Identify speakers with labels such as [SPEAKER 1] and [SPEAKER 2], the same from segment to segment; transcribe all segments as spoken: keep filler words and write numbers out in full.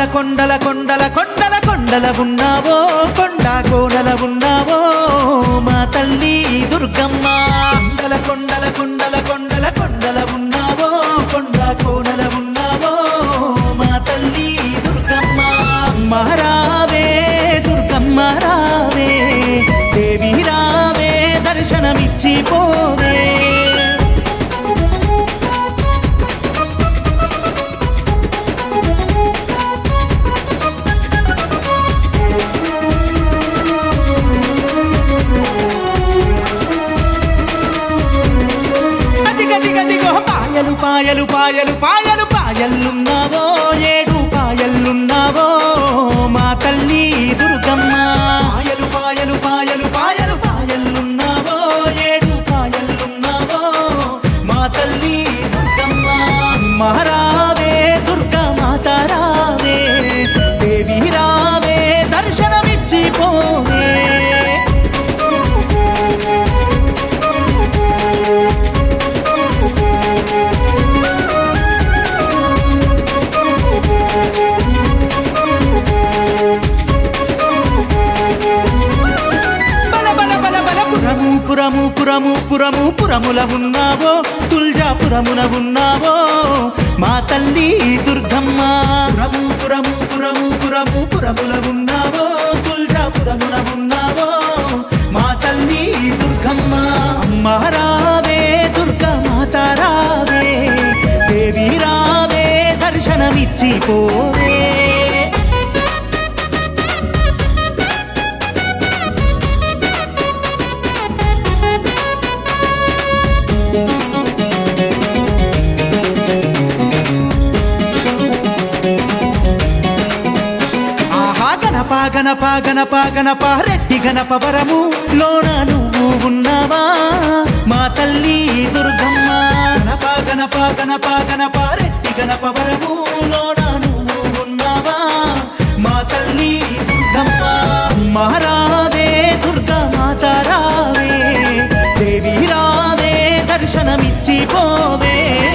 [SPEAKER 1] కొండల కొండల కొండల కొండల ఉన్నావో కొండ కోనల ఉన్నావో మా తల్లి దుర్గమ్మ కొండల కొండల కొండల కొండల కొండల ఉన్నావో కొండ కోనల ఉన్నావో మా తల్లి దుర్గమ్మ మహారావే దుర్గమ్మ రావే దేవి రావే దర్శనమిచ్చి పోవే పాయలు పాయలు పాయలు పాయలు పాయలున్నావో ఏడు పాయలున్నావో మా తల్లి దుర్గమ్మ పాయలు పాయలు పాయలు పాయలు పాయలున్నావో ఏడు పాయలున్నావో మా తల్లి దుర్గమ్మ మహారావే దుర్గా మాత రావే దేవి రావే దర్శనమిచ్చి పోవే పురము పురము పురము పురముల ఉన్నావో తుల్జాపురమున ఉన్నావో మా తల్లి దుర్గమ్మ పురము పురము పురము పురము పురముల ఉన్నావో తుల్జాపురమున ఉన్నావో మా తల్లి దుర్గమ్మ మహారావే దుర్గా మాత రావే దేవి రావే దర్శనమిచ్చి పోవే గణప గణప గణప గణప రెడ్డి గణప వరము లోన నువ్వు ఉన్నావా మా తల్లి దుర్గమ్మ గణప గణప గణప గణప రెడ్డి గణప వరము లోన నువ్వు ఉన్నావా మా తల్లి దుర్గమ్మ మహారావే దుర్గా మాత రావే దేవి రావే దర్శనమిచ్చి పోవే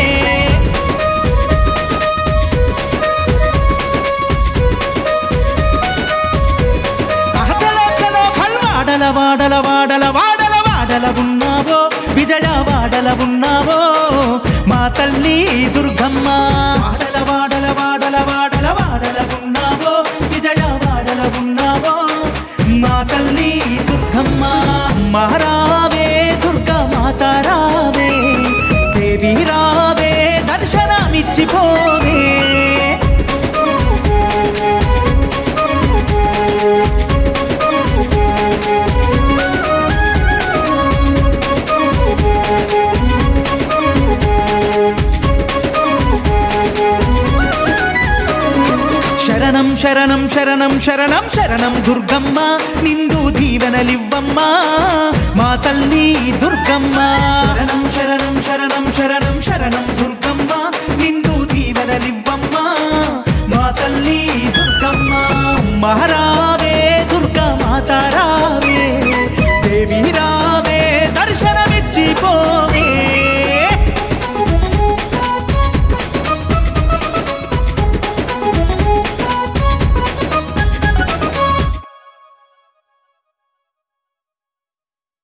[SPEAKER 1] వాడల వాడల వాడల వాడల వాడల ఉన్నావో విజయ వాడల ఉన్నావో మా తల్లి దుర్గమ్మ వాడల వాడల వాడల వాడల వాడల ఉన్నావో విజయ వాడల ఉన్నావో మా తల్లి దుర్గమ్మ మహారావే దుర్గా మాత రావే దేవి రావే దర్శనమిచ్చి పోవే శరణం శరణం శరణం శరణం శరణం దుర్గమ్మ నిండు దీవెనలివ్వమ్మ మా తల్లి దుర్గమ్మ శరణం శరణం శరణం శరణం శరణం దుర్గమ్మ